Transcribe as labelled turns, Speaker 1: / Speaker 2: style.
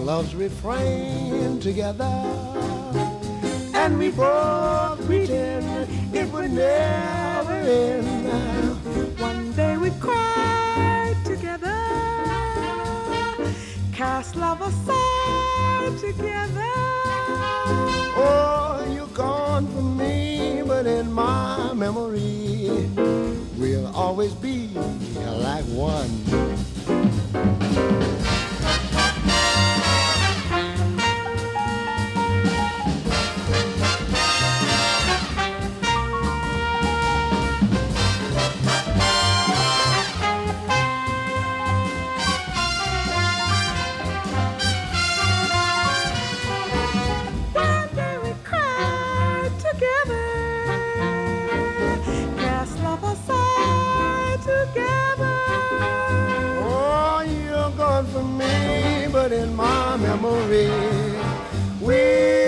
Speaker 1: love's refrain together, and we both pretend it would never end.
Speaker 2: One day we cried together, cast love aside together.
Speaker 1: Oh, you're gone from me, but in my memory, we'll always be like one. For me, but in my memory, we